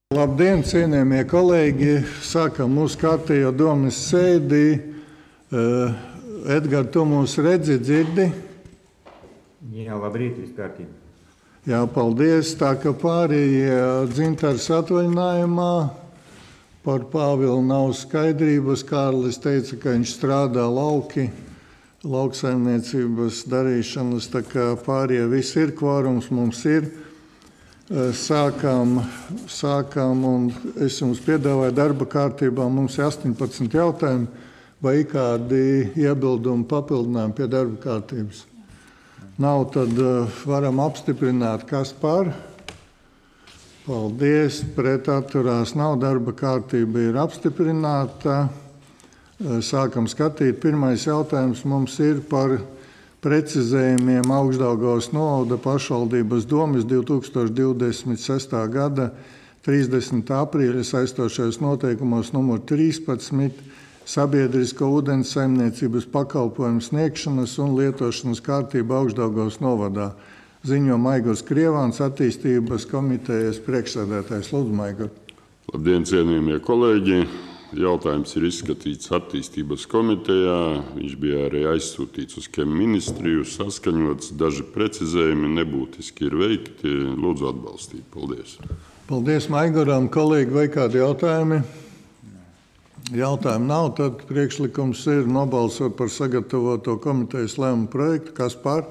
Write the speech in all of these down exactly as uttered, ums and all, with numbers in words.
Labdien, cienījamie kolēģi! Sākam mūsu kārtējo domas sēdi. Uh, Edgars, tu mūs redzi, dzirdi? Jā, labrīt, viss kārtībā. Jā, paldies. Tā kā pārējie Dzintars atvaļinājumā, par Pāvilu nav skaidrības. Kārlis teica, ka viņš strādā lauki, lauksaimniecības darīšanas, tā kā pārējie viss ir, kvorums mums ir. Sākām, sākām, un es jums piedāvāju darba kārtībā, mums ir astoņpadsmit jautājumi, vai kādi iebildumi, papildinājumi pie darba kārtības. Nav, tad varam apstiprināt, kas par. Paldies, pret atturās nav, darba kārtība ir apstiprināta. Sākam skatīt. Pirmais jautājums mums ir par precizējumiem Augšdaugavas novada pašvaldības domes divi tūkstoši divdesmit sestā gada trīsdesmitā aprīļa saistošajos noteikumos numur trīspadsmit sabiedrisko ūdens saimniecības pakalpojumu sniegšanas un lietošanas kārtība Augšdaugavas novadā. Ziņo Maigurs Krievāns, attīstības komitejas priekšsēdētājs. Lūdzu, Maigur. Labdien, cienījamie kolēģi! Jautājums ir izskatīts attīstības komitejā. Viņš bija arī aizsūtīts uz Kem ministriju, saskaņots, daži precizējumi nebūtiski ir veikti. Lūdzu atbalstīt. Paldies. Paldies, Maiguram. Kolēģi, vai kādi jautājumi? Jautājumu nav, tad priekšlikums ir nobalsot par sagatavoto komitejas lēmumu projektu. Kas par?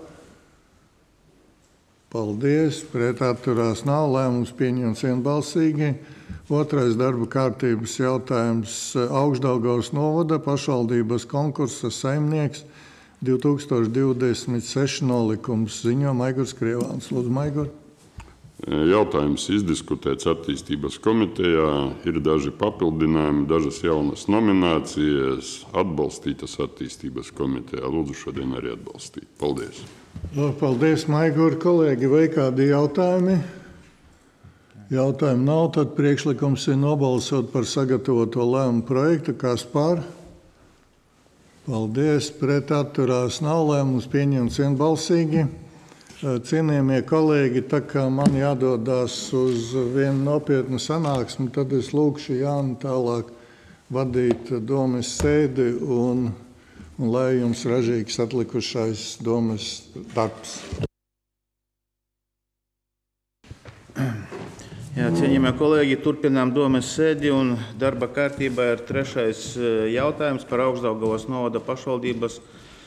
Paldies. Pret atturās nav, lēmums pieņemts vienbalsīgi. Otrais darba kārtības jautājums - Augšdaugavas novada pašvaldības konkursa saimnieks divi tūkstoši divdesmit seši nolikums. Ziņo Maigurs Krievāns. Lūdzu, Maigur. Jautājums izdiskutēts attīstības komitejā. Ir daži papildinājumi, dažas jaunas nominācijas atbalstītas attīstības komitejā. Lūdzu šodien arī atbalstīt. Paldies. Paldies, Maigur. Kolēģi, vai kādi jautājumi? Jautājumu nav, tad priekšlikums ir nobalsot par sagatavoto lēmumu projektu. Kas par? Paldies. Pret atturās nav, lēmums pieņemts vienbalsīgi. Cienījamie kolēģi, tā kā man jādodas uz vienu nopietnu sanāksmi, tad es lūkšu Jānu tālāk vadīt domes sēdi un, un lai jums ražīgs atlikušais domes darbs. Jā, cienījamie kolēģi, turpinām domes sēdi un darba kārtībā ir trešais jautājums par Augšdaugavas novada pašvaldības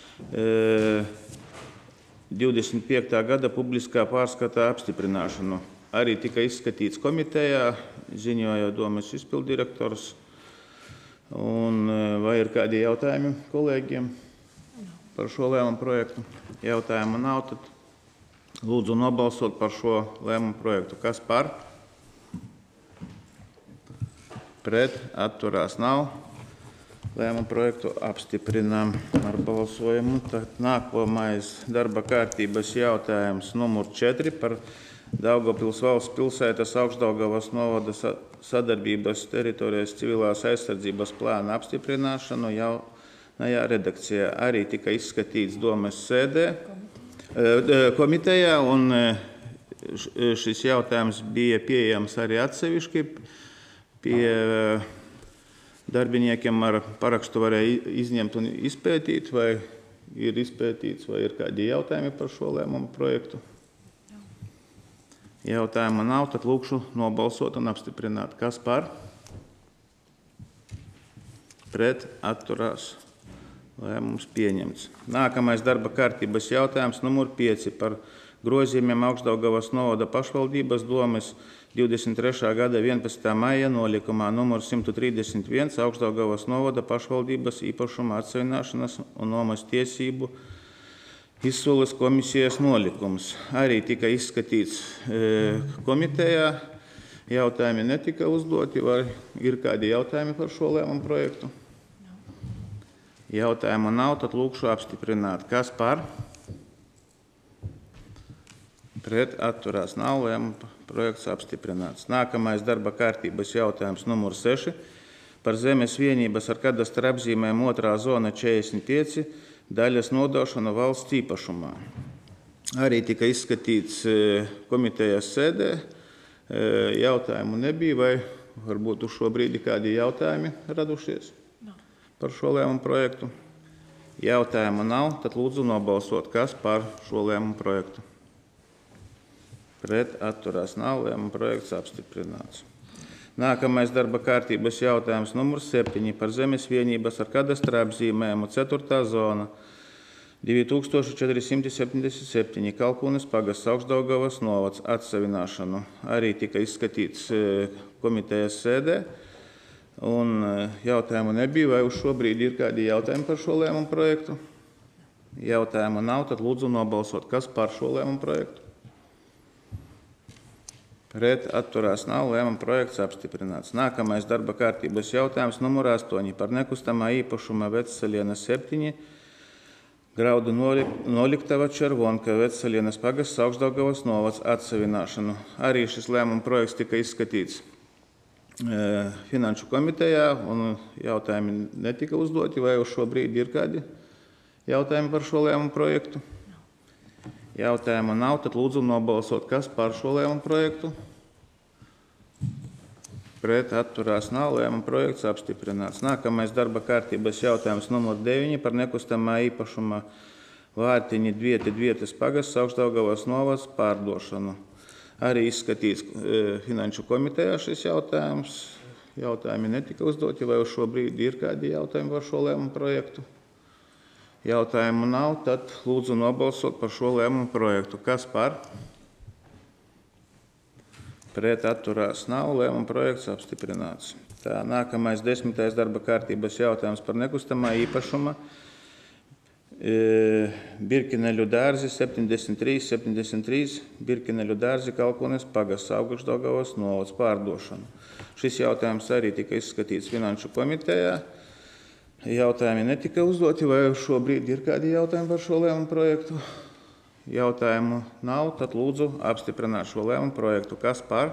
divdesmit piektā gada publiskā pārskata apstiprināšanu. Arī tika izskatīts komitejā, ziņoja domes izpildirektors. Un vai ir kādi jautājumi kolēģiem par šo lēmumu projektu? Jautājumu nav, tad lūdzu nobalsot par šo lēmumu projektu. Kas par? Pret atturās nav. Lēmumu projektu apstiprinām ar balsojumu. Tad nākamais darba kārtības jautājums numur četri par Daugavpils valsts pilsētas Augšdaugavas novada sadarbības teritorijas civilās aizsardzības plāna apstiprināšanu jaunajā redakcijā. Arī tika izskatīts domes sēdē komitejā, un šis jautājums bija pieejams arī atsevišķi. Pie darbiniekiem ar parakstu varēja izņemt un izpētīt, vai ir izpētīts, vai ir kādi jautājumi par šo lēmumu projektu. Jautājumu nav, tad lūkšu nobalsot un apstiprināt. Kas par? Pret atturās. Lēmums pieņemts. Nākamais darba kārtības jautājums numur pieci par grozījumiem Augšdaugavas novada pašvaldības domes divdesmit trešā gada vienpadsmitā maija nolikumā numur simt trīsdesmit viens Augšdaugavas novada pašvaldības īpašuma atsavināšanas un nomas tiesību izsoles komisijas nolikums. Arī tika izskatīts e, komitejā. Jautājumi netika uzdoti, vai ir kādi jautājumi par šo lēmumu projektu? Jautājumu nav, tad lūkšu apstiprināt. Kas par? Pret atturās nav, lēmumu projekts apstiprināts. Nākamais darba kārtības jautājums numur seši par zemes vienības ar kadastra apzīmēm otrā zona četrdesmit pieci daļas nodošanu valsts īpašumā. Arī tika izskatīts komitejas sēdē Jautājumu nebija, vai varbūt uz šo brīdi kādi jautājumi radušies par šo lēmumu projektu? Jautājumu nav, tad lūdzu nobalsot, kas par šo lēmumu projektu. Pret atturās nav, lēmuma projekts apstiprināts. Nākamais darba kārtības jautājums numur septiņi par zemes vienības ar kadastra apzīmējumu ceturtā zona divi tūkstoši četri simti septiņdesmit septiņi Kalkunes pagasts Augšdaugavas novads atsavināšanu. Arī tika izskatīts komitejas sēdē. Un jautājumu nebija, vai uz šo brīdi ir kādi jautājumi par šo lēmumu projektu? Jautājumu nav, tad lūdzu nobalsot, kas par šo lēmumu projektu. Pret atturās nav, lēmuma projekts apstiprināts. Nākamais darba kārtības jautājums numur astoņi par nekustamā īpašuma Vecsalienas septiņi graudu noliktava Červonka Vecsalienas pagasts Augšdaugavas novads atsavināšanu. Arī šis lēmuma projekts tika izskatīts e, Finanšu komitejā un jautājumi netika uzdoti, vai uz šo brīdi ir kādi jautājumi par šo lēmumu projektu. Jautājumu nav, tad lūdzu nobalsot, kas par šo lēmumu projektu. Pret atturās nav, lēmuma projekts apstiprināts. Nākamais darba kārtības jautājums numur deviņi par nekustamā īpašuma Vārtiņi Dvieti Dvietes pagasts Augšdaugavas novads pārdošanu. Arī izskatīts e, Finanšu komitejā šis jautājums. Jautājumi netika uzdoti, vai uz šo brīdi ir kādi jautājumi par šo lēmumu projektu. Jautājumu nav, tad lūdzu nobalsot par šo lēmumu projektu. Kas par? Pret atturās nav, lēmuma projekts apstiprināts. Tā, nākamais desmitais darba kārtības jautājums par nekustamā īpašuma e, Birkineļu dārzi septiņdesmit trīs septiņdesmit trīs Birkineļu dārzi Kalkunes pagasts Augšdaugavas novads pārdošanu. Šis jautājums arī tika izskatīts Finanšu komitejā. Jautājumi netika uzdoti, vai uz šo brīdi ir kādi jautājumi par šo lēmumu projektu? Jautājumu nav, tad lūdzu apstiprināt šo lēmumu projektu. Kas par?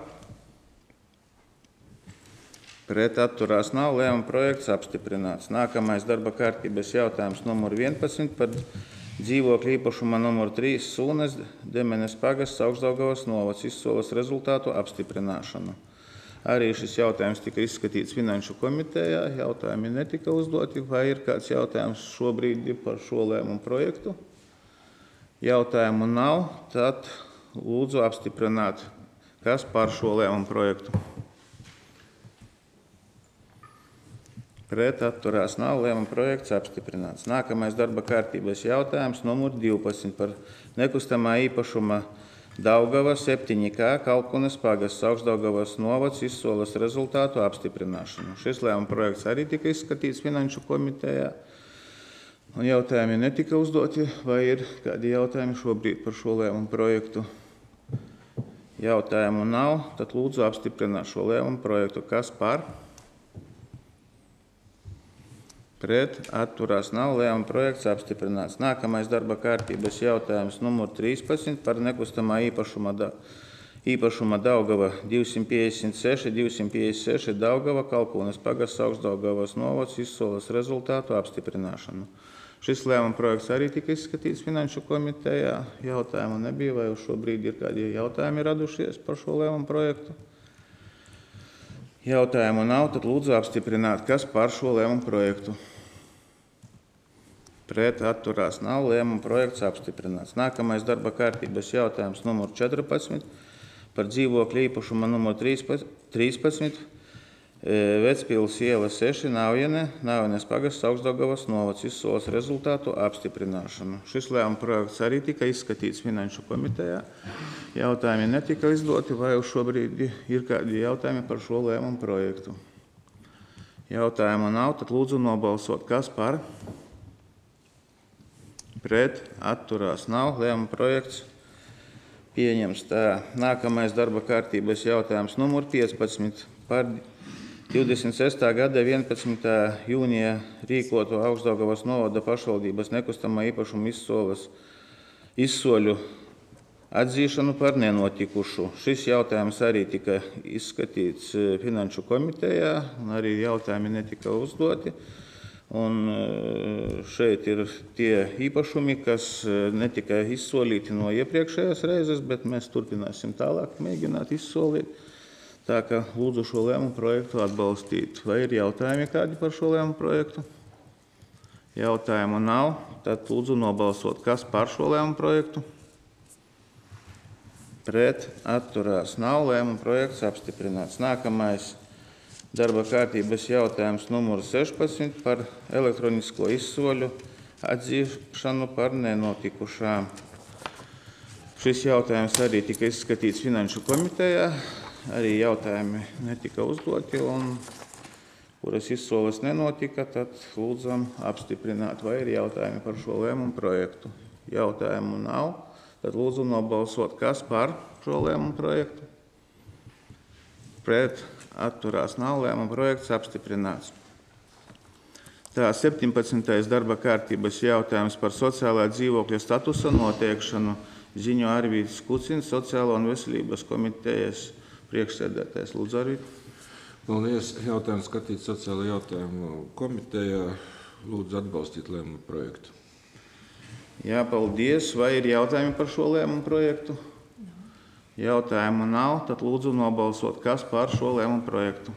Pret atturās nav, lēmuma projekts apstiprināts. Nākamais darba kārtības jautājums numur vienpadsmit par dzīvokļu īpašuma numur trīs Sūnes Demenes pagasts Augšdaugavas novads izsoles rezultātu apstiprināšanu. Arī šis jautājums tika izskatīts Finanšu komitejā. Jautājumi netika uzdoti, vai ir kāds jautājums šobrīd par šo lēmumu projektu? Jautājumu nav, tad lūdzu apstiprināt, kas par šo lēmumu projektu. Pret atturās nav, lēmuma projekts apstiprināts. Nākamais darba kārtības jautājums numur divpadsmit par nekustamā īpašuma Daugava septiņi K Kalkunes pagasts Augšdaugavas novads izsoles rezultātu apstiprināšanu. Šis lēmuma projekts arī tika izskatīts Finanšu komitejā. Un jautājumi netika uzdoti, vai ir kādi jautājumi šobrīd par šo lēmumu projektu. Jautājumu nav, tad lūdzu apstiprināt šo lēmumu projektu. Kas par? Pret atturās nav, lēmuma projekts apstiprināts. Nākamais darba kārtības jautājums numur trīspadsmit par nekustamā īpašuma, da, īpašuma Daugava divsimt piecdesmit seši divsimt piecdesmit seši Daugava Kalkunes pagasts Augšdaugavas novads izsoles rezultātu apstiprināšanu. Šis lēmuma projekts arī tika izskatīts Finanšu komitejā. Jautājumu nebija, vai uz šo brīdi ir kādi jautājumi radušies par šo lēmumu projektu. Jautājumu nav, tad lūdzu apstiprināt, kas par šo lēmumu projektu. Pret atturās nav, lēmuma projekts apstiprināts. Nākamais darba kārtības jautājums numur četrpadsmit par dzīvokļu īpašuma numur trīspadsmit Vecpils iela seši Naujene, Naujenes pagasts Augšdaugavas novads izsoles rezultātu apstiprināšanu. Šis lēmuma projekts arī tika izskatīts Finanšu komitejā. Jautājumi netika izdoti, vai uz šo brīdi ir kādi jautājumi par šo lēmumu projektu. Jautājumu nav, tad lūdzu nobalsot, kas par? Pret atturās nav, lēmuma projekts pieņems. Tā, nākamais darba kārtības jautājums numur piecpadsmit par divdesmit sestā gada vienpadsmitā jūnija rīkoto Augšdaugavas novada pašvaldības nekustamā īpašuma izsoles izsoļu atzīšanu par nenotikušu. Šis jautājums arī tika izskatīts Finanšu komitejā, un arī jautājumi netika uzdoti. Un šeit ir tie īpašumi, kas netika izsolīti no iepriekšējās reizes, bet mēs turpināsim tālāk mēģināt izsolīt. Tā ka lūdzu šo lēmumu projektu atbalstīt. Vai ir jautājumi kādi par šo lēmumu projektu? Jautājumu nav. Tad lūdzu nobalsot. Kas par šo lēmumu projektu? Pret, atturās nav. Lēmumu projekts apstiprināts. Nākamais darba kārtības jautājums numur sešpadsmit par elektronisko izsoļu atzīšanu par nenotikušām. Šis jautājums arī tika izskatīts Finanšu komitejā. Arī jautājumi netika uzdoti, un kuras izsoles nenotika, tad lūdzam apstiprināt, vai ir jautājumi par šo lēmumu projektu. Jautājumu nav, tad lūdzu nobalsot, kas par šo lēmumu projektu. Pret, atturās nav, lēmumu projekts apstiprināts. Tā septiņpadsmitais darba kārtības jautājums par sociālā dzīvokļa statusa noteikšanu ziņo Arvīds Kucins, Sociālo un veselības komitejas priekšsēdētājs. Lūdzu, Arvīd. Paldies. Jautājums skatīt sociālo jautājumu komitejā. Lūdzu atbalstīt lēmumu projektu. Jā, paldies. Vai ir jautājumi par šo lēmumu projektu? Jautājumu nav, tad lūdzu nobalsot, kas par šo lēmumu projektu.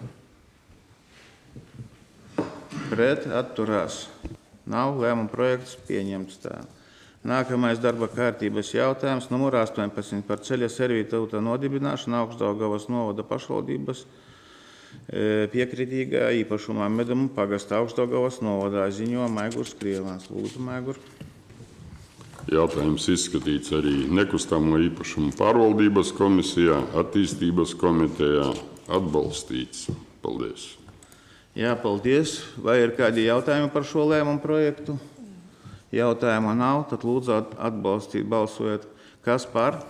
Pret, atturās nav, lēmumu projekts pieņemts tā. Nākamais darba kārtības jautājums numur astoņpadsmit par ceļa servitūta nodibināšanu Augšdaugavas novada pašvaldības piekritīgā īpašumā Medumu pagasta Augšdaugavas novadā, ziņo Maigurs Krievāns. Lūdzu, Maigur. Jautājums izskatīts arī nekustamo īpašumu pārvaldības komisijā, attīstības komitejā, atbalstīts. Paldies. Jā, paldies. Vai ir kādi jautājumi par šo lēmumu projektu? Jautājumu nav, tad lūdzu atbalstīt balsojot. Kas par?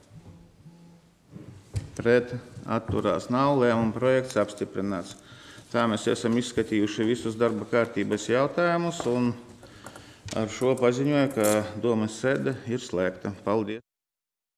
Pret, atturās nav, lēmumu projekts apstiprināts. Tā mēs esam izskatījuši visus darba kārtības jautājumus, un ar šo paziņoju, ka domas sēde ir slēgta. Paldies!